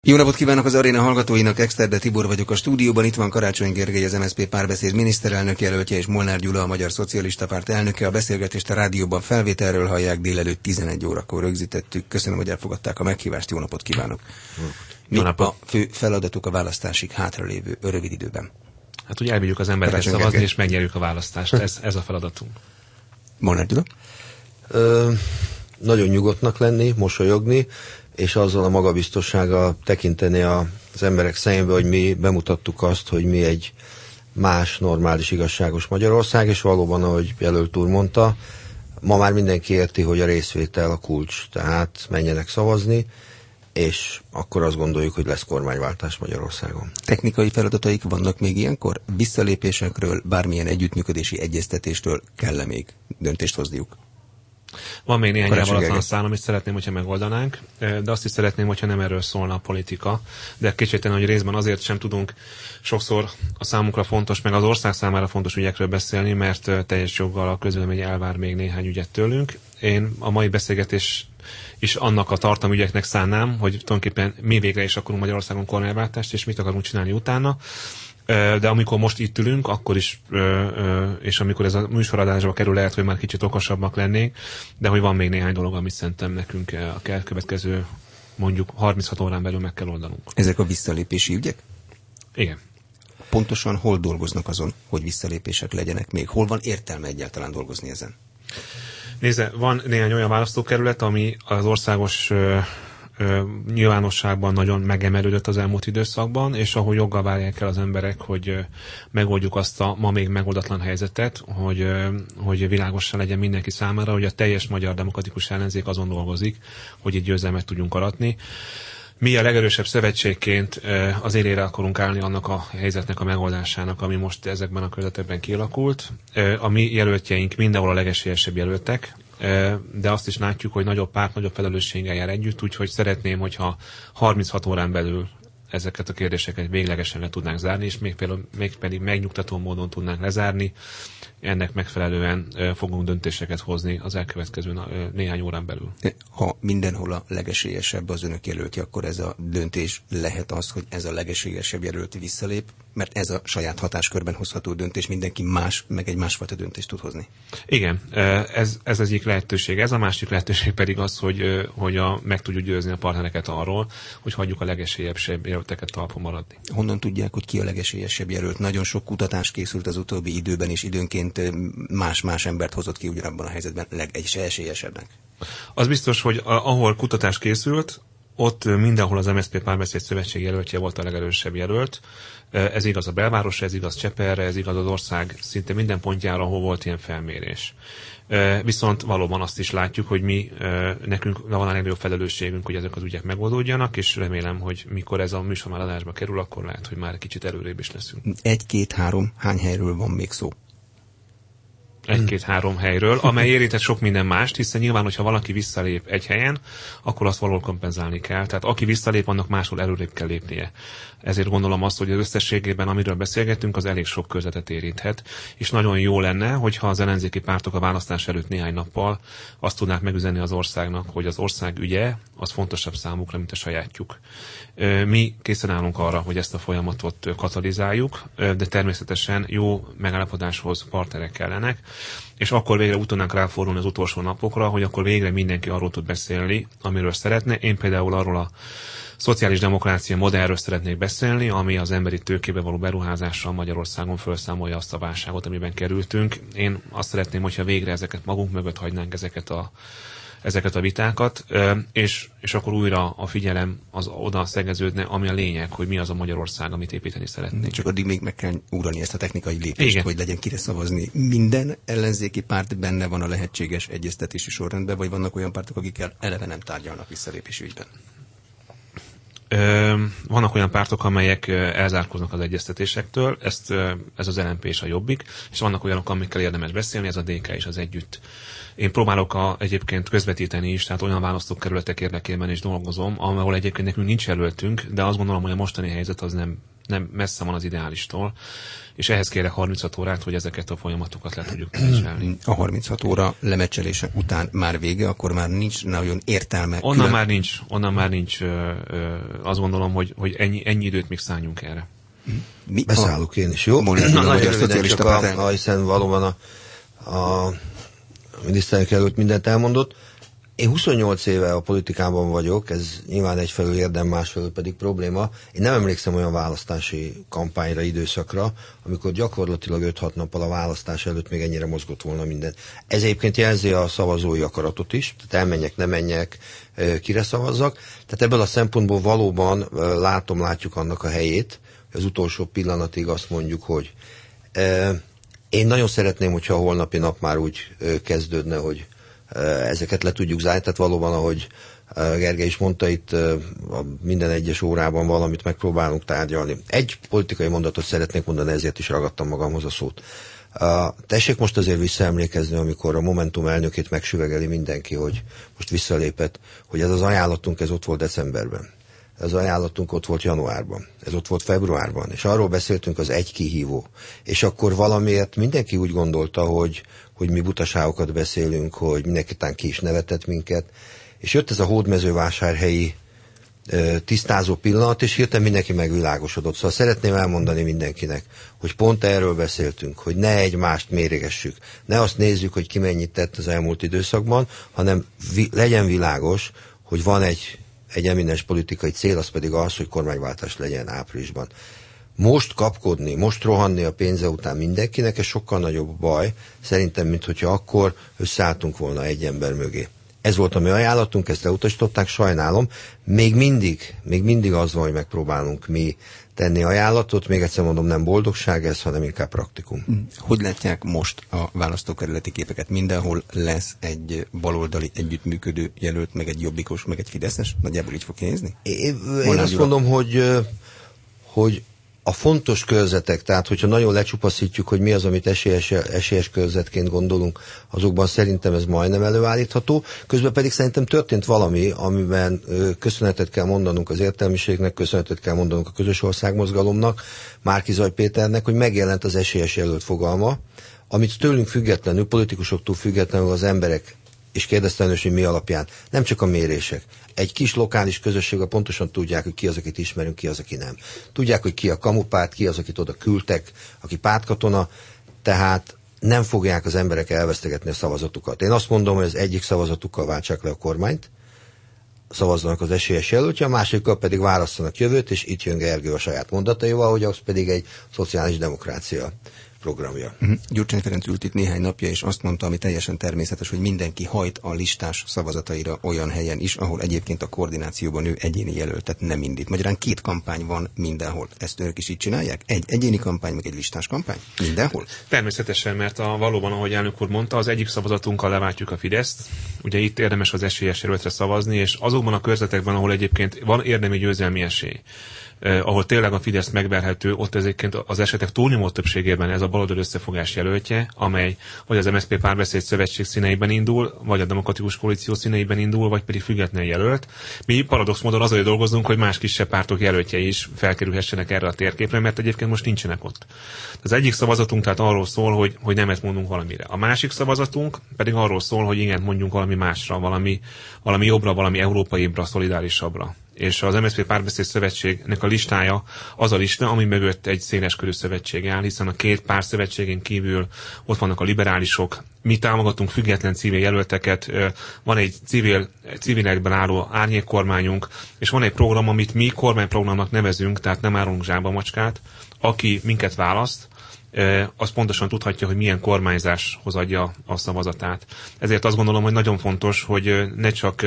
Jó napot kívánok az aréna hallgatóinak, Exterde Tibor vagyok a stúdióban, itt van Karácsony Gergely, az MSZP Párbeszéd miniszterelnök jelöltje, és Molnár Gyula, a Magyar Szocialista Párt elnöke. A beszélgetést a rádióban felvételről hallják, délelőtt 11 órakor rögzítettük. Köszönöm, hogy elfogadták a meghívást, jó napot kívánok! Mi a fő feladatuk a választásig hátralévő rövid időben? Hát ugye elvigyük az embereket szavazni, és megnyerjük a választást. Ez a feladatunk. Molnár Gyula? Nagyon nyugodtnak lenni, mosolyogni, és azzal a magabiztossággal tekinteni az emberek szemébe, hogy mi bemutattuk azt, hogy mi egy más, normális, igazságos Magyarország, és valóban, ahogy jelölt úr mondta, ma már mindenki érti, hogy a részvétel a kulcs, tehát menjenek szavazni, és akkor azt gondoljuk, hogy lesz kormányváltás Magyarországon. Technikai feladataik vannak még ilyenkor? Visszalépésekről, bármilyen együttműködési egyeztetéstől kell-e még döntést hozniuk? Van még néhány elvaratlan szál, amit szeretném, hogyha megoldanánk, de azt is szeretném, hogyha nem erről szólna a politika, de kétségtelen, hogy részben azért sem tudunk sokszor a számunkra fontos, meg az ország számára fontos ügyekről beszélni, mert teljes joggal a közvélemény elvár még néhány ügyet tőlünk. Én a mai beszélgetés is annak a tartalmügyeknek szánnám, hogy tulajdonképpen mi végre is akarunk Magyarországon kormányváltást, és mit akarunk csinálni utána. De amikor most itt ülünk, akkor is, és amikor ez a műsoradásba kerül, lehet, hogy már kicsit okosabbak lennénk, de hogy van még néhány dolog, amit szerintem nekünk a következő, mondjuk 36 órán belül meg kell oldanunk. Ezek a visszalépési ügyek? Igen. Pontosan hol dolgoznak azon, hogy visszalépések legyenek még? Hol van értelme egyáltalán dolgozni ezen? Nézze, van néhány olyan választókerület, ami az országos nyilvánosságban nagyon megemelődött az elmúlt időszakban, és ahol joggal várják el az emberek, hogy megoldjuk azt a ma még megoldatlan helyzetet, hogy világosan legyen mindenki számára, hogy a teljes magyar demokratikus ellenzék azon dolgozik, hogy egy győzelmet tudjunk aratni. Mi a legerősebb szövetségként az élére akarunk állni annak a helyzetnek a megoldásának, ami most ezekben a körzetekben kialakult. A mi jelöltjeink mindenhol a legesélyesebb jelöltek, de azt is látjuk, hogy nagyobb párt, nagyobb felelősséggel jár együtt, úgyhogy szeretném, hogyha 36 órán belül ezeket a kérdéseket véglegesen le tudnánk zárni, és még pedig megnyugtató módon tudnánk lezárni. Ennek megfelelően fogunk döntéseket hozni az elkövetkező néhány órán belül. Ha mindenhol a legesélyesebb az önök jelöltje, akkor ez a döntés lehet az, hogy ez a legesélyesebb jelölt visszalép, mert ez a saját hatáskörben hozható döntés, mindenki más, meg egy másfajta döntést tud hozni. Igen, ez egyik lehetőség. Ez a másik lehetőség pedig az, hogy meg tudjuk győzni a partnereket arról, hogy hagyjuk a legesélyesebb jelölteket talpon maradni. Honnan tudják, hogy ki a legesélyesebb jelölt? Nagyon sok kutatás készült az utóbbi időben, és időnként más embert hozott ki ugyanabban a helyzetben legesélyesebbnek. Az biztos, hogy ahol kutatás készült, ott mindenhol az MSZP Párbeszéd Szövetség jelöltje volt a legerősebb jelölt. Ez igaz a belvárosra, ez igaz Cseperre, ez igaz az ország szinte minden pontjára, ahol volt ilyen felmérés. Viszont valóban azt is látjuk, hogy nekünk van a legnagyobb felelősségünk, hogy ezek az ügyek megoldódjanak, és remélem, hogy mikor ez a műsor már adásba kerül, akkor lehet, hogy már kicsit előrébb is leszünk. 1, 2, 3, hány helyről van még szó? 1-2-3 helyről, amely érintett sok minden mást, hiszen nyilván, hogyha valaki visszalép egy helyen, akkor azt valahol kompenzálni kell. Tehát aki visszalép, annak máshol előrébb kell lépnie. Ezért gondolom azt, hogy az összességében, amiről beszélgetünk, az elég sok körzetet érinthet, és nagyon jó lenne, hogyha az ellenzéki pártok a választás előtt néhány nappal azt tudnák megüzenni az országnak, hogy az ország ügye az fontosabb számukra, mint a sajátjuk. Mi készen állunk arra, hogy ezt a folyamatot katalizáljuk, de természetesen jó megállapodáshoz partnerek kellenek, és akkor végre úgy tudnánk ráfordulni az utolsó napokra, hogy akkor végre mindenki arról tud beszélni, amiről szeretne. Én például arról a szociális demokrácia modellről szeretnék beszélni, ami az emberi tőkébe való beruházással Magyarországon felszámolja azt a válságot, amiben kerültünk. Én azt szeretném, hogyha végre ezeket magunk mögött hagynánk, ezeket a vitákat, és akkor újra a figyelem az oda szegeződne, ami a lényeg, hogy mi az a Magyarország, amit építeni szeretnénk. Csak addig még meg kell ugrani ezt a technikai lépést, igen, hogy legyen kire szavazni. Minden ellenzéki párt benne van a lehetséges egyeztetési sorrendben, vagy vannak olyan pártok, akikkel eleve nem tárgyalnak visszalépési ügyben? Vannak olyan pártok, amelyek elzárkóznak az egyeztetésektől, ez az LMP és a Jobbik, és vannak olyanok, amikkel érdemes beszélni, ez a DK és az Együtt. Én próbálok egyébként közvetíteni is, tehát olyan választókerületek érdekében is dolgozom, ahol egyébként nekünk nincs jelöltünk, de azt gondolom, hogy a mostani helyzet az nem messze van az ideálistól, és ehhez kérek 36 órát, hogy ezeket a folyamatokat le tudjuk menedzselni. A 36 óra lemeccselése után már vége, akkor már nincs nagyon értelme. Onnan már nincs, azt gondolom, hogy ennyi időt még szálljunk erre. Beszállok én is, jó? Nagyon röviden csak hiszen valóban a miniszterelnök előtt mindent elmondott. Én 28 éve a politikában vagyok, ez nyilván egyfelől érdem, másfelől pedig probléma. Én nem emlékszem olyan választási kampányra, időszakra, amikor gyakorlatilag 5-6 nappal a választás előtt még ennyire mozgott volna minden. Ez egyébként jelzi a szavazói akaratot is, tehát elmenjek, nem menjek, kire szavazzak. Tehát ebből a szempontból valóban látjuk annak a helyét, az utolsó pillanatig azt mondjuk, hogy én nagyon szeretném, hogyha a holnapi nap már úgy kezdődne, hogy ezeket le tudjuk zárni, tehát valóban, ahogy Gergely is mondta, itt minden egyes órában valamit megpróbálunk tárgyalni. Egy politikai mondatot szeretnék mondani, ezért is ragadtam magamhoz a szót. Tessék most azért visszaemlékezni, amikor a Momentum elnökét megsüvegeli mindenki, hogy most visszalépett, hogy ez az ajánlatunk, ez ott volt decemberben. Ez az ajánlatunk ott volt januárban, ez ott volt februárban, és arról beszéltünk, az egy kihívó. És akkor valamiért mindenki úgy gondolta, hogy mi butaságokat beszélünk, hogy mindenki tán ki is nevetett minket, és jött ez a hódmezővásárhelyi tisztázó pillanat, és hirtelen mindenki megvilágosodott. Szóval szeretném elmondani mindenkinek, hogy pont erről beszéltünk, hogy ne egymást mérégessük, ne azt nézzük, hogy ki mennyit tett az elmúlt időszakban, hanem legyen világos, hogy van egy eminens politikai cél, az pedig az, hogy kormányváltás legyen áprilisban. Most kapkodni, most rohanni a pénze után mindenkinek, ez sokkal nagyobb baj, szerintem, mint hogyha akkor összeálltunk volna egy ember mögé. Ez volt a mi ajánlatunk, ezt elutasították, sajnálom. Még mindig az van, hogy megpróbálunk mi tenni ajánlatot, még egyszer mondom, nem boldogság ez, hanem inkább praktikum. Hogy látják most a választókerületi képeket? Mindenhol lesz egy baloldali együttműködő jelölt, meg egy jobbikos, meg egy fideszes? Nagyjából így fog kinézni? Én azt mondom, hogy a fontos körzetek, tehát hogyha nagyon lecsupaszítjuk, hogy mi az, amit esélyes körzetként gondolunk, azokban szerintem ez majdnem előállítható. Közben pedig szerintem történt valami, amiben köszönetet kell mondanunk az értelmiségnek, köszönetet kell mondanunk a közös országmozgalomnak, Márki-Zay Péternek, hogy megjelent az esélyes jelölt fogalma, amit tőlünk függetlenül, politikusoktól függetlenül az emberek, és kérdezte önös, hogy mi alapján, nem csak a mérések. Egy kis lokális közösségben pontosan tudják, hogy ki az, akit ismerünk, ki az, aki nem. Tudják, hogy ki a kamupárt, ki az, akit oda küldtek, aki pártkatona, tehát nem fogják az emberek elvesztegetni a szavazatukat. Én azt mondom, hogy az egyik szavazatukkal váltsák le a kormányt, szavazzanak az esélyes jelöltje, a másikkal pedig válasszanak jövőt, és itt jön Gergő a saját mondataival, hogy az pedig egy szociális demokrácia programja. Gyurcsány Ferenc ült itt néhány napja, és azt mondta, ami teljesen természetes, hogy mindenki hajt a listás szavazataira olyan helyen is, ahol egyébként a koordinációban ő egyéni jelöltet nem indít. Magyarán 2 kampány van mindenhol. Ezt önök is így csinálják? Egy egyéni kampány, meg egy listás kampány? Mindenhol? Természetesen, mert valóban, ahogy elnök úr mondta, az egyik szavazatunkkal leváltjuk a Fideszt. Ugye itt érdemes az esélyes jelöltre szavazni, és azokban a körzetekben, ahol egyébként van érdemi győzelmi esély, ahol tényleg a Fidesz megverhető, ott ezeket az esetek túlnyomó többségében ez a baloldali összefogás jelöltje, amely vagy az MSZP Párbeszéd Szövetség színeiben indul, vagy a Demokratikus Koalíció színeiben indul, vagy pedig független jelölt. Mi paradox módon azért dolgozunk, hogy más kisebb pártok jelöltjei is felkerülhessenek erre a térképre, mert egyébként most nincsenek ott. Az egyik szavazatunk tehát arról szól, hogy nemet mondunk valamire. A másik szavazatunk pedig arról szól, hogy igent mondjunk valami másra, valami jobbra, valami európaibbra, szolidárisabbra. És az MSZP Párbeszéd Szövetségnek a listája az a lista, ami mögött egy széleskörű szövetség áll, hiszen a 2 párt szövetségén kívül ott vannak a liberálisok, mi támogatunk független civil jelölteket, van egy civilekben álló árnyékkormányunk, és van egy program, amit mi kormányprogramnak nevezünk, tehát nem árulunk zsákba macskát, aki minket választ, az pontosan tudhatja, hogy milyen kormányzáshoz adja a szavazatát. Ezért azt gondolom, hogy nagyon fontos, hogy ne csak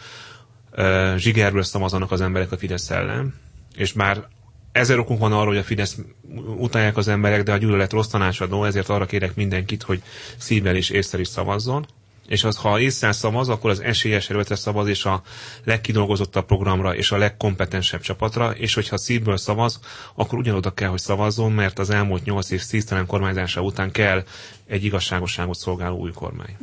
zsigerből szavazanak az emberek a Fidesz ellen, és már 1000 okunk van arra, hogy a Fidesz utálják az emberek, de a gyűlölet rossz tanácsadó, ezért arra kérek mindenkit, hogy szívvel és észre is szavazzon. És az, ha észre szavaz, akkor az esélyes erőtre szavaz, és a legkidolgozottabb programra, és a legkompetensebb csapatra, és hogyha szívből szavaz, akkor ugyanoda kell, hogy szavazzon, mert az elmúlt 8 év szíztelen kormányzása után kell egy igazságosságot szolgáló új kormány.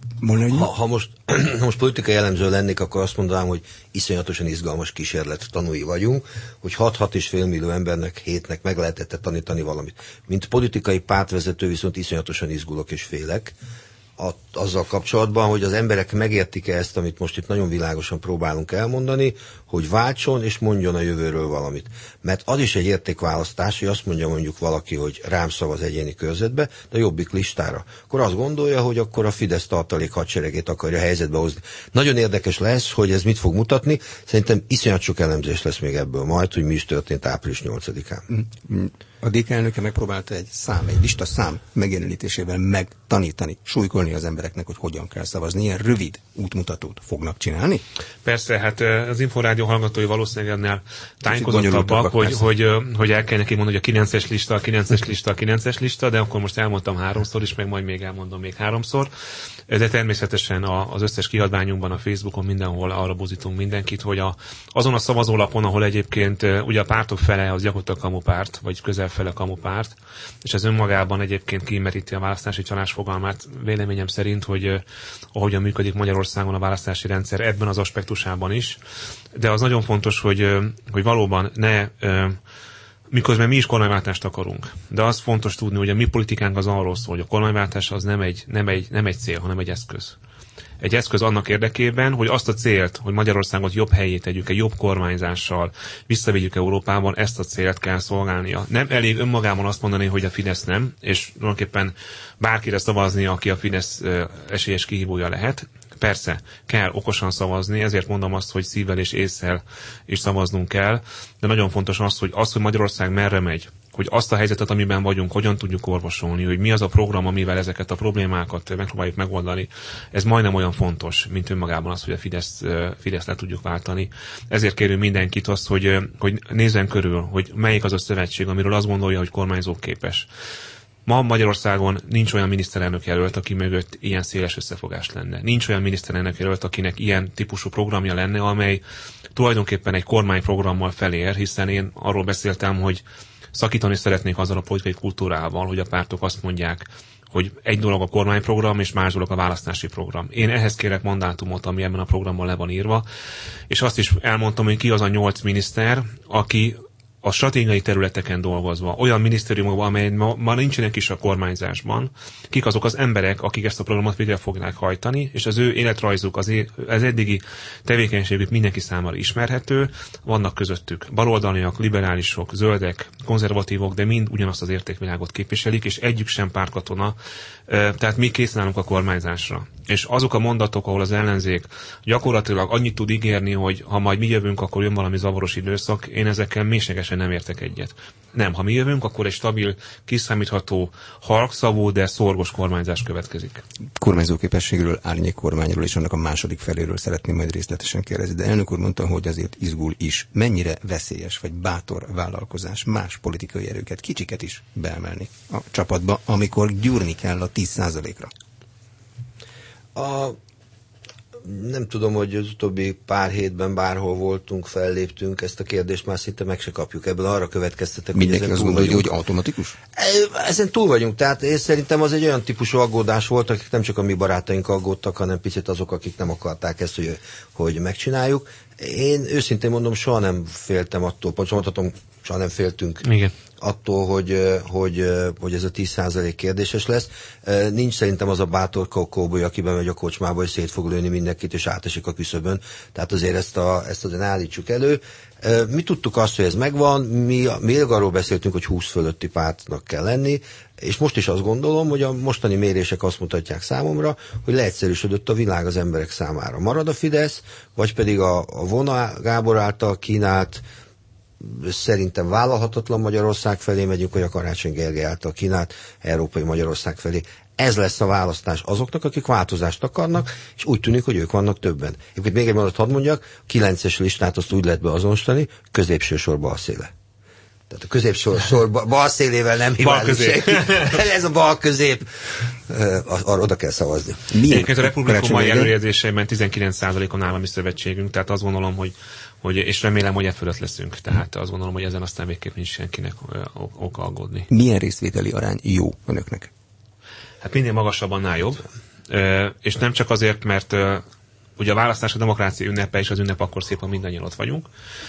Ha most politikai elemző lennék, akkor azt mondanám, hogy iszonyatosan izgalmas kísérlet tanúi vagyunk, hogy 6-6,5 millió embernek, hétnek meg lehetett tanítani valamit. Mint politikai pártvezető viszont iszonyatosan izgulok és félek azzal kapcsolatban, hogy az emberek megértik-e ezt, amit most itt nagyon világosan próbálunk elmondani, hogy váltson és mondjon a jövőről valamit. Mert az is egy értékválasztás, hogy azt mondja mondjuk valaki, hogy rám szavaz egyéni körzetbe, de a Jobbik listára. Akkor azt gondolja, hogy akkor a Fidesz tartalék hadseregét akarja helyzetbe hozni. Nagyon érdekes lesz, hogy ez mit fog mutatni. Szerintem iszonyat sok elemzés lesz még ebből majd, hogy mi is történt április 8-án. A DK elnöke megpróbálta egy lista szám megjelenítésével megtanítani, súlykolni az embereknek, hogy hogyan kell szavazni. Ilyen rövid útmutatót fognak csinálni? Persze, hát az Inforádió hallgatói valószínűleg ennél tájékozottabbak, hogy el kell neki mondani, hogy a 9-es lista, a 9-es lista, a 9-es lista, de akkor most elmondtam 3-szor is, meg majd még elmondom még 3-szor. De természetesen az összes kiadványunkban, a Facebookon, mindenhol arra buzdítunk mindenkit, hogy azon a szavazólapon, ahol egyébként ugye a pártok fele az gyakorlatilag kamupárt, vagy közel fele kamupárt, és ez önmagában egyébként kimeríti a választási csalás fogalmát, véleményem szerint, hogy ahogyan működik Magyarországon a választási rendszer ebben az aspektusában is. De az nagyon fontos, hogy valóban miközben mi is kormányváltást akarunk. De az fontos tudni, hogy a mi politikánk az arról szól, hogy a kormányváltás az nem egy cél, hanem egy eszköz. Egy eszköz annak érdekében, hogy azt a célt, hogy Magyarországot jobb helyé tegyük, egy jobb kormányzással visszavigyük Európában, ezt a célt kell szolgálnia. Nem elég önmagában azt mondani, hogy a Fidesz nem, és tulajdonképpen bárkire szavazni, aki a Fidesz esélyes kihívója lehet. Persze, kell okosan szavazni, ezért mondom azt, hogy szívvel és ésszel is szavaznunk kell, de nagyon fontos az, hogy Magyarország merre megy, hogy azt a helyzetet, amiben vagyunk, hogyan tudjuk orvosolni, hogy mi az a program, amivel ezeket a problémákat megpróbáljuk megoldani. Ez majdnem olyan fontos, mint önmagában az, hogy a Fidesz le tudjuk váltani. Ezért kérünk mindenkit azt, hogy nézzen körül, hogy melyik az a szövetség, amiről azt gondolja, hogy kormányzóképes. Ma Magyarországon nincs olyan miniszterelnök jelölt, aki mögött ilyen széles összefogás lenne. Nincs olyan miniszterelnök jelölt, akinek ilyen típusú programja lenne, amely tulajdonképpen egy kormányprogrammal felér, hiszen én arról beszéltem, hogy szakítani szeretnék azzal a politikai kultúrával, hogy a pártok azt mondják, hogy egy dolog a kormányprogram, és más dolog a választási program. Én ehhez kérek mandátumot, ami ebben a programban le van írva, és azt is elmondtam, hogy ki az a 8 miniszter, aki a stratégiai területeken dolgozva, olyan minisztériumokban, amely ma nincsenek is a kormányzásban, kik azok az emberek, akik ezt a programot végre fogják hajtani, és az ő életrajzuk, az eddigi tevékenységük mindenki számára ismerhető, vannak közöttük baloldaliak, liberálisok, zöldek, konzervatívok, de mind ugyanazt az értékvilágot képviselik, és egyik sem pártkatona, tehát mi készen állunk a kormányzásra. És azok a mondatok, ahol az ellenzék gyakorlatilag annyit tud ígérni, hogy ha majd mi jövünk, akkor jön valami zavaros időszak, én ezekkel mélységesen nem értek egyet. Nem, ha mi jövünk, akkor egy stabil, kiszámítható, halkszavú, de szorgos kormányzás következik. Kormányzó képességről, árnyék kormányról és annak a második feléről szeretném majd részletesen kérdezni, de elnök úr mondta, hogy azért izgul is. Mennyire veszélyes vagy bátor vállalkozás más politikai erőket, kicsiket is beemelni a csapatba, amikor gyúrni kell a 10%-ra? Nem tudom, hogy az utóbbi pár hétben bárhol voltunk, felléptünk, ezt a kérdést már szinte meg se kapjuk. Ebből arra következtetek, hogy mindenki azt gondolja, hogy automatikus? Ezen túl vagyunk, tehát én szerintem az egy olyan típusú aggódás volt, akik nem csak a mi barátaink aggódtak, hanem picit azok, akik nem akarták ezt, hogy megcsináljuk. Én őszintén mondom, soha nem féltem attól, mondhatom, soha nem féltünk. Igen. Attól, hogy ez a 10% kérdéses lesz. Nincs szerintem az a bátor kóboly, aki bemegy a kocsmába, és szét fog lőni mindenkit, és átesik a küszöbön. Tehát azért ezt azért állítsuk elő. Mi tudtuk azt, hogy ez megvan, mi arról beszéltünk, hogy 20 fölötti pártnak kell lenni, és most is azt gondolom, hogy a mostani mérések azt mutatják számomra, hogy leegyszerűsödött a világ az emberek számára. Marad a Fidesz, vagy pedig a Vona Gábor által kínált, szerintem vállalhatatlan Magyarország felé megyünk, vagy a Karácsony Gergely által kínált európai Magyarország felé. Ez lesz a választás azoknak, akik változást akarnak, és úgy tűnik, hogy ők vannak többen. Egyébként még egy mondatot hadd mondjak, 9-es listát azt úgy lehet beazonosítani, középső sorba a széle. Tehát a középsor bal szélével nem hibázik senki. Ez a bal közép, oda kell szavazni. Egyébként a Republikum mai előrejelzéseiben 19%-on állami szövetségünk, tehát azt gondolom, hogy és remélem, hogy e fölött leszünk. Tehát azt gondolom, hogy ezen aztán végképp nincs senkinek oka aggódni. Milyen részvételi arány jó önöknek? Hát minél magasabb, annál jobb. És nem csak azért, mert ugye a választás a demokrácia ünnepe, és az ünnep akkor szép, ha mindannyian ott vagyunk.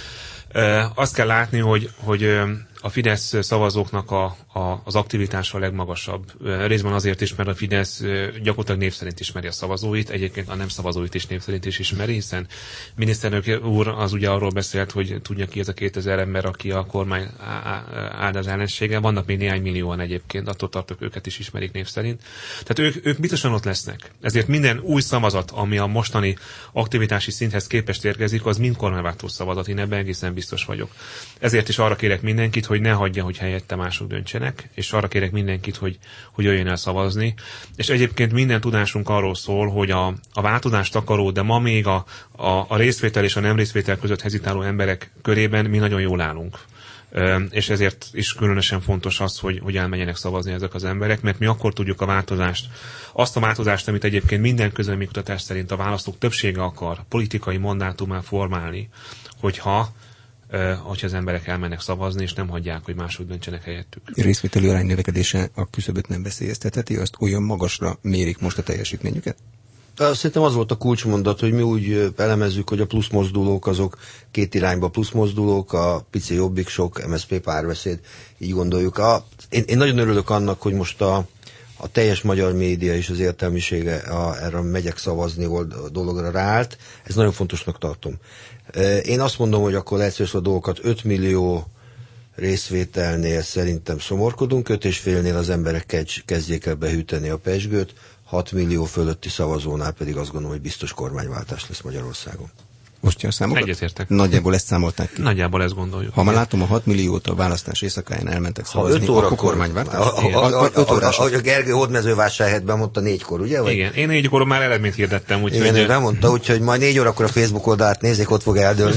Azt kell látni, hogy a Fidesz szavazóknak az aktivitása a legmagasabb. Részben azért is, mert a Fidesz gyakorlatilag név szerint ismeri a szavazóit, egyébként a nem szavazóit is név szerint is ismeri, hiszen miniszterelnök úr az ugye arról beszélt, hogy tudja ki ez a 2000 ember, aki a kormány áldás ellensége. Vannak még néhány millióan egyébként, attól tartok, őket is ismerik név szerint. Tehát ők biztosan ott lesznek. Ezért minden új szavazat, ami a mostani aktivitási szinthez képest érkezik, az mind kormányváltó szavazat. Én ebben egészen biztos vagyok. Ezért is arra kérek mindenkit, hogy ne hagyja, hogy helyette mások döntsenek, és arra kérek mindenkit, hogy jöjjön el szavazni. És egyébként minden tudásunk arról szól, hogy a változást akaró, de ma még a részvétel és a nem részvétel között hezitáló emberek körében mi nagyon jól állunk. És ezért is különösen fontos az, hogy elmenjenek szavazni ezek az emberek, mert mi akkor tudjuk azt a változást, amit egyébként minden közvéleménykutatás szerint a választók többsége akar politikai mandátumán formálni, hogyha az emberek elmennek szavazni, és nem hagyják, hogy mások döntsenek helyettük. A részvételi arány növekedése a küszöböt nem veszélyeztetheti, azt olyan magasra mérik most a teljesítményüket? Szerintem az volt a kulcsmondat, hogy mi úgy elemezzük, hogy a plusz mozdulók azok két irányba plusz mozdulók, a pici jobbik sok, MSZP párbeszéd, így gondoljuk. Én nagyon örülök annak, hogy most a teljes magyar média és az értelmisége erre megyek szavazni dologra ráállt. Ez nagyon fontosnak tartom. Én azt mondom, hogy akkor leegyszerűsítve a dolgokat 5 millió részvételnél szerintem szomorkodunk, 5,5-nél az emberek kezdjék el behűteni a pezsgőt, 6 millió fölötti szavazónál pedig azt gondolom, hogy biztos kormányváltás lesz Magyarországon. Osztja a számokat? Egyetértek. Nagyjából ezt számolták ki. Nagyjából ezt gondoljuk. Ha már látom, a 6 milliót a választás éjszakáján elmentek szavazni, akkor kormányváltás? 5 órás. Ahogy a Gergő Hódmezővásárhelyben mondta 4-kor, ugye? Vagy? Igen, én 4-kor már eredményt hirdettem. Igen, ő bemondta, úgyhogy majd 4 órakor a Facebook oldalát nézzék, ott fog eldőlni.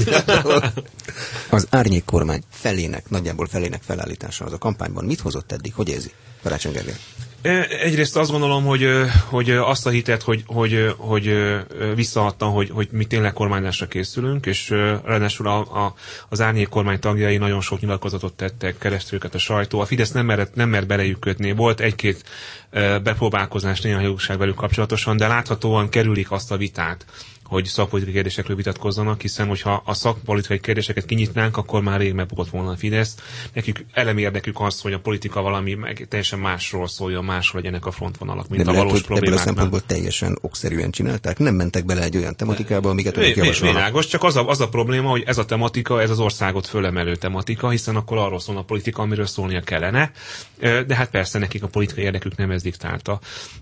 Az árnyék kormány nagyjából felének felállítása az a kampányban mit hozott eddig? Hogy érzi? Karácsony Gergely. Egyrészt azt gondolom, hogy azt a hitet, hogy visszaadtam, hogy mi tényleg kormányzásra készülünk, és ráadásul az árnyék kormány tagjai nagyon sok nyilatkozatot tettek, keresztül őket a sajtó. A Fidesz nem mert belejük kötni. Volt egy-két bepróbálkozás néha jogság velük kapcsolatosan, de láthatóan kerülik azt a vitát, hogy szakpolitikai kérdésekről vitatkozzanak, hiszen hogyha a szakpolitikai kérdéseket kinyitnánk, akkor már rég megbukott volna a Fidesz. Nekik elemi érdekük az, hogy a politika valami teljesen másról szóljon, másról legyenek a frontvonalak, mint de a lehet, valós problémáknál. Ebből a szempontból teljesen okszerűen csinálták, nem mentek bele egy olyan tematikába, amiket önök javasolnak. Világos, csak az a probléma, hogy ez a tematika, ez az országot fölemelő tematika, hiszen akkor arról szól a politika, amiről szólnia kellene, de hát persze nekik a politikai érdekük nem ez diktálta.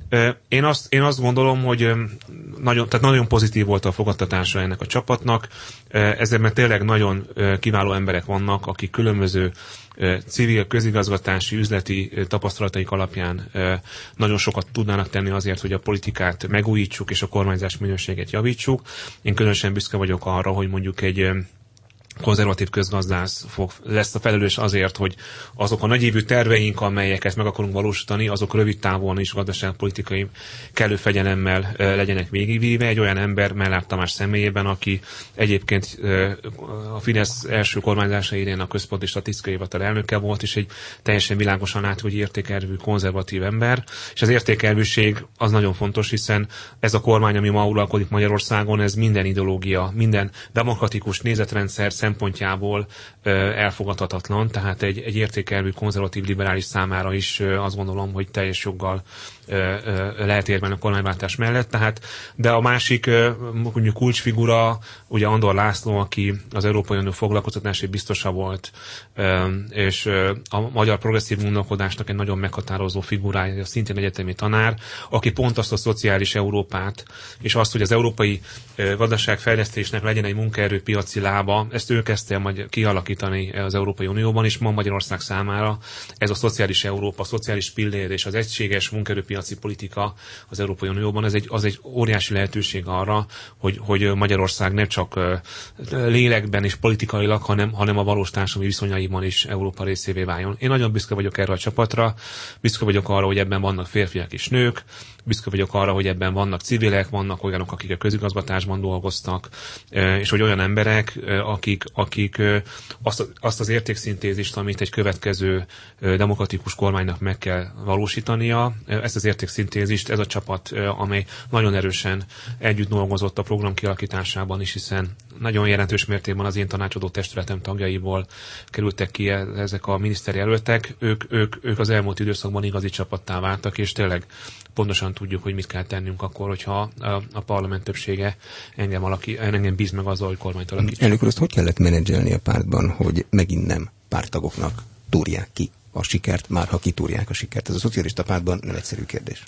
Én azt gondolom, hogy nagyon pozitív volt a fogadtatása ennek a csapatnak, ezért mert tényleg nagyon kiváló emberek vannak, akik különböző civil, közigazgatási, üzleti tapasztalataik alapján nagyon sokat tudnának tenni azért, hogy a politikát megújítsuk és a kormányzás minőségét javítsuk. Én különösen büszke vagyok arra, hogy mondjuk egy konzervatív közgazdász lesz a felelős azért, hogy azok a nagyívű terveink, amelyeket meg akarunk valósítani, azok rövid távon is gazdaságpolitikai kellő fegyelemmel legyenek végigvíve. Egy olyan ember Mellár Tamás személyében, aki egyébként a Fidesz első kormányzása idején a Központi Statisztikai Hivatal elnöke volt, és egy teljesen világosan látható, hogy értékelvű konzervatív ember. És az értékelvűség az nagyon fontos, hiszen ez a kormány, ami ma uralkodik Magyarországon, ez minden ideológia, minden demokratikus nézetrendszer szempontjából elfogadhatatlan, tehát egy értékelvű konzervatív liberális számára is azt gondolom, hogy teljes joggal lehet érvelni a kormányváltás mellett. De a másik mondjuk kulcsfigura, ugye Andor László, aki az Európai Unió foglalkoztatási biztosa volt, és a magyar progresszív gondolkodásnak egy nagyon meghatározó figurája, szintén egyetemi tanár, aki pont azt a szociális Európát, és azt, hogy az európai gazdaságfejlesztésnek legyen egy munkaerőpiaci lába, ezt ő kezdte kialakítani az Európai Unióban, és ma Magyarország számára ez a szociális Európa, a szociális pillér és az egységes munkaerőpiaci politika az Európai Unióban, az egy óriási lehetőség arra, hogy Magyarország nem csak lélekben és politikailag, hanem a valós társadalmi viszonyaiban is Európa részévé váljon. Én nagyon büszke vagyok erre a csapatra, büszke vagyok arra, hogy ebben vannak férfiak és nők, büszke vagyok arra, hogy ebben vannak civilek, vannak olyanok, akik a közigazgatásban dolgoztak, és hogy olyan emberek, akik azt az értékszintézist, amit egy következő demokratikus kormánynak meg kell valósítania, ezt az értékszintézist ez a csapat, amely nagyon erősen együtt dolgozott a program kialakításában is, hiszen nagyon jelentős mértékben az én tanácsadó testületem tagjaiból kerültek ki ezek a miniszterjelöltek, ők az elmúlt időszakban igazi csapattá váltak, és tényleg pontosan tudjuk, hogy mit kell tennünk akkor, hogyha a parlament többsége engem bíz meg azzal, hogy kormányt alakítsuk. Elnök úr, azt hogy kellett menedzselni a pártban, hogy megint nem párttagoknak túrják ki a sikert, már ha kitúrják a sikert? Ez a szocialista pártban nem egyszerű kérdés.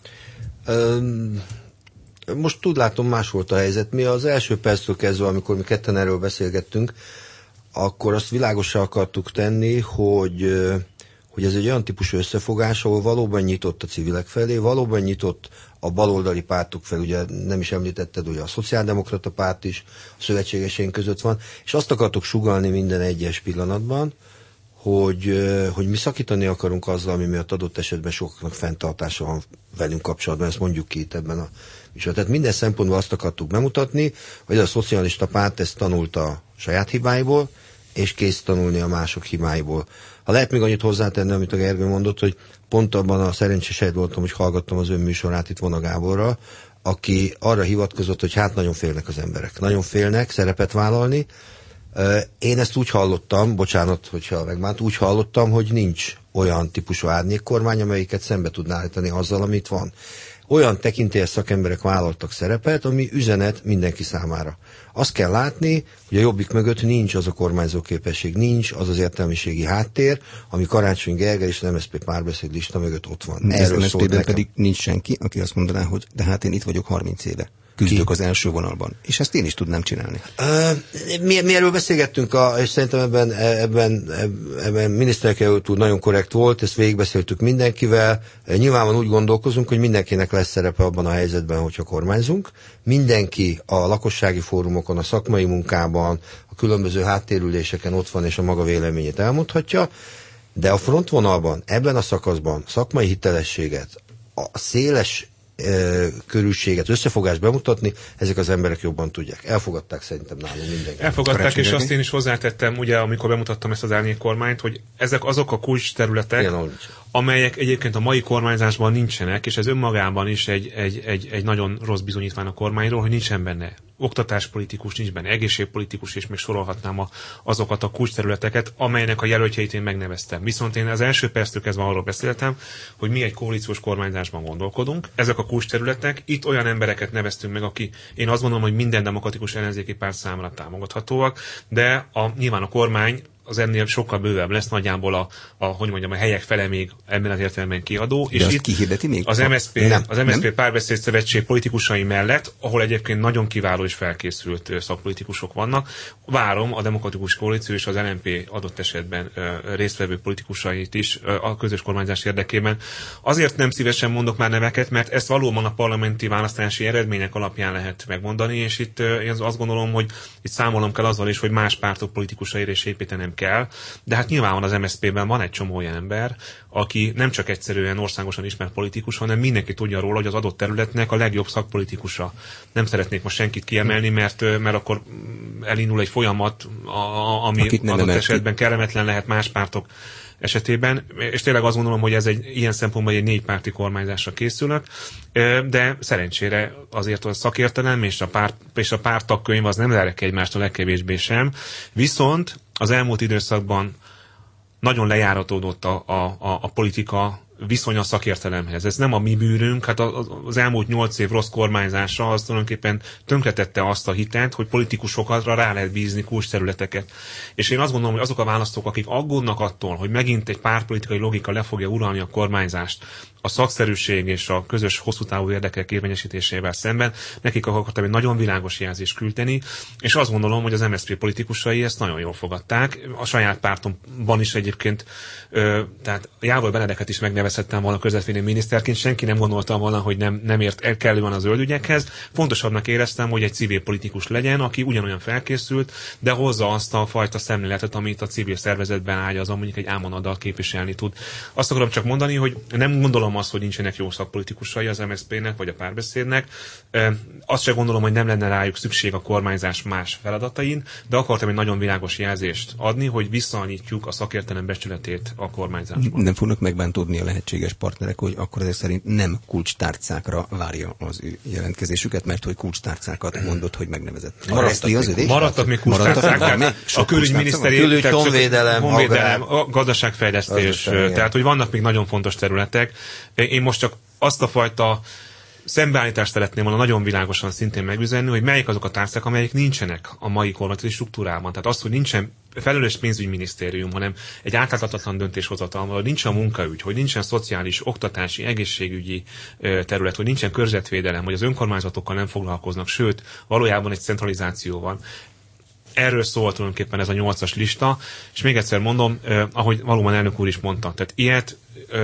Most látom, más volt a helyzet. Mi az első perctől kezdve, amikor mi ketten erről beszélgettünk, akkor azt világossá akartuk tenni, hogy ez egy olyan típusú összefogás, ahol valóban nyitott a civilek felé, valóban nyitott a baloldali pártok fel, ugye nem is említetted, hogy a szociáldemokrata párt is a szövetségeseink között van, és azt akartuk sugallni minden egyes pillanatban, hogy mi szakítani akarunk azzal, ami miatt adott esetben sokaknak fenntartása van velünk kapcsolatban, ezt mondjuk ki itt ebben a műsorban. Tehát minden szempontból azt akartuk bemutatni, hogy a szocialista párt ezt tanulta a saját hibáiból, és kész tanulni a mások hibáiból. Ha lehet még annyit hozzátenni, amit a Gergő mondott, hogy pont abban a szerencsés helyet voltam, hogy hallgattam az ön műsorát itt Vona Gáborral, aki arra hivatkozott, hogy hát nagyon félnek az emberek. Nagyon félnek szerepet vállalni. Én ezt úgy hallottam, bocsánat, hogyha megmánt, úgy hallottam, hogy nincs olyan típusú árnyékkormány, amelyiket szembe tudná állítani azzal, amit van. Olyan tekintélyes szakemberek vállaltak szerepet, ami üzenet mindenki számára. Azt kell látni, hogy a Jobbik mögött nincs az a kormányzó képesség, nincs az az értelmiségi háttér, ami Karácsony Gergely és az MSZP párbeszéd lista mögött ott van. Az MSZP-ben pedig nincs senki, aki azt mondaná, hogy de hát én itt vagyok 30 éve. Küzdök az első vonalban. És ezt én is tudnám csinálni. Mi erről beszélgettünk, és szerintem ebben miniszterelnök úr nagyon korrekt volt, ezt végigbeszéltük mindenkivel. Nyilvánvalóan úgy gondolkozunk, hogy mindenkinek lesz szerepe abban a helyzetben, hogyha kormányzunk. Mindenki a lakossági fórumokon, a szakmai munkában, a különböző háttérüléseken ott van, és a maga véleményét elmondhatja. De a frontvonalban, ebben a szakaszban szakmai hitelességet, a széles körülséget, összefogást bemutatni, ezek az emberek jobban tudják. Elfogadták szerintem nálunk mindenki. Elfogadták, és azt én is hozzátettem, ugye, amikor bemutattam ezt az árnyékkormányt, hogy ezek azok a kulcs területek, amelyek egyébként a mai kormányzásban nincsenek, és ez önmagában is egy nagyon rossz bizonyítvány a kormányról, hogy nincsen benne oktatáspolitikus, nincs benne egészségpolitikus, és még sorolhatnám azokat a kulcsterületeket, amelynek a jelöltjeit én megneveztem. Viszont én az első perctől kezdve arról beszéltem, hogy mi egy koalíciós kormányzásban gondolkodunk. Ezek a kulcsterületek, itt olyan embereket neveztünk meg, aki én azt gondolom, hogy minden demokratikus ellenzéki párt számára támogathatóak, de nyilván a kormány az ennél sokkal bővebb lesz, nagyjából a helyek fele még ebben az értelemben kiadó. De és itt kihirdeti még? Az MSZP Párbeszéd Szövetség politikusai mellett, ahol egyébként nagyon kiváló és felkészült szakpolitikusok vannak, várom a Demokratikus Koalíció és az LMP adott esetben résztvevő politikusait is a közös kormányzás érdekében. Azért nem szívesen mondok már neveket, mert ezt valóban a parlamenti választási eredmények alapján lehet megmondani, és itt én azt gondolom, hogy itt számolnom kell azzal is, hogy más pártok politikusaira is építenem kell, de hát nyilván az MSZP-ben van egy csomó olyan ember, aki nem csak egyszerűen országosan ismert politikus, hanem mindenki tudja róla, hogy az adott területnek a legjobb szakpolitikusa. Nem szeretnék most senkit kiemelni, mert akkor elindul egy folyamat, ami adott esetben kellemetlen lehet más pártok esetében, és tényleg azt gondolom, hogy ez ilyen szempontból egy 4 párti kormányzásra készülök, de szerencsére azért a szakértelem és a párttagkönyv az nem zárja ki egymást a legkevésbé sem, viszont az elmúlt időszakban nagyon lejáratódott a politika viszony a szakértelemhez. Ez nem a mi bűrünk, hát az elmúlt 8 év rossz kormányzása az tulajdonképpen tönkretette azt a hitet, hogy politikusokra rá lehet bízni kulcsterületeket. És én azt gondolom, hogy azok a választók, akik aggódnak attól, hogy megint egy pártpolitikai logika le fogja uralni a kormányzást, a szakszerűség és a közös hosszú távú érdekek érvényesítésével szemben, nekik akartam egy nagyon világos jelzést küldeni, és azt gondolom, hogy az MSZP politikusai ezt nagyon jól fogadták. A saját pártomban is egyébként, tehát Jávor Benedeket is megnevezhettem volna közvetlenül miniszterként, senki nem gondoltam volna, hogy nem ért el kellően a zöld ügyekhez. Fontosabbnak éreztem, hogy egy civil politikus legyen, aki ugyanolyan felkészült, de hozza azt a fajta szemléletet, amit a civil szervezetben ágyazom, mondjuk egy ámonaddal képviselni tud. Azt akarom csak mondani, hogy nem gondolom azt, hogy nincsenek jó szakpolitikusai az MSZP-nek vagy a Párbeszédnek. Azt sem gondolom, hogy nem lenne rájuk szükség a kormányzás más feladatain, de akartam egy nagyon világos jelzést adni, hogy visszaanyítjuk a szakértelem becsületét a kormányzásban. Nem fognak megbántódni a lehetséges partnerek, hogy akkor ezek szerint nem kulcstárcákra várja az ő jelentkezésüket, mert hogy kulcstárcákat mondott, hogy megnevezett. Maradtak még kulcstárcák. A külügyminiszteri, honvédelem, a gazdaságfejlesztés, tehát hogy vannak még nagyon fontos területek. Én most csak azt a fajta szembeállítást szeretném volna nagyon világosan szintén megüzenni, hogy melyik azok a tárcák, amelyek nincsenek a mai kormányzati struktúrában. Tehát az, hogy nincsen felelős pénzügyminisztérium, hanem egy átláthatatlan döntéshozatal, hogy nincsen munkaügy, hogy nincsen szociális, oktatási, egészségügyi terület, hogy nincsen környezetvédelem, hogy az önkormányzatokkal nem foglalkoznak, sőt, valójában egy centralizáció van. Erről szól tulajdonképpen ez a 8-as lista, és még egyszer mondom, ahogy valóban elnök úr is mondta, tehát ilyet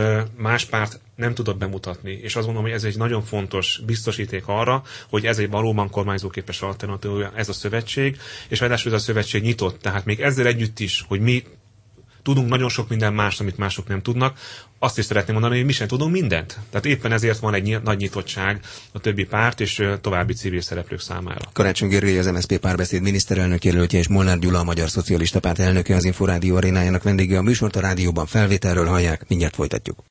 más párt nem tudott bemutatni, és azt gondolom, hogy ez egy nagyon fontos biztosíték arra, hogy ez egy valóban kormányzóképes alternatíva, ez a szövetség, és ráadásul ez a szövetség nyitott, tehát még ezzel együtt is, hogy mi tudunk nagyon sok minden más, amit mások nem tudnak, azt is szeretném mondani, hogy mi sem tudunk mindent. Tehát éppen ezért van egy nagy nyitottság a többi párt és további civil szereplők számára. Karácsony Gergely, az MSZP Párbeszéd miniszterelnök jelöltje, és Molnár Gyula, a Magyar Szocialista Párt elnöke, az Inforádió arénájának vendége. A műsort a rádióban felvételről hallják, mindjárt folytatjuk.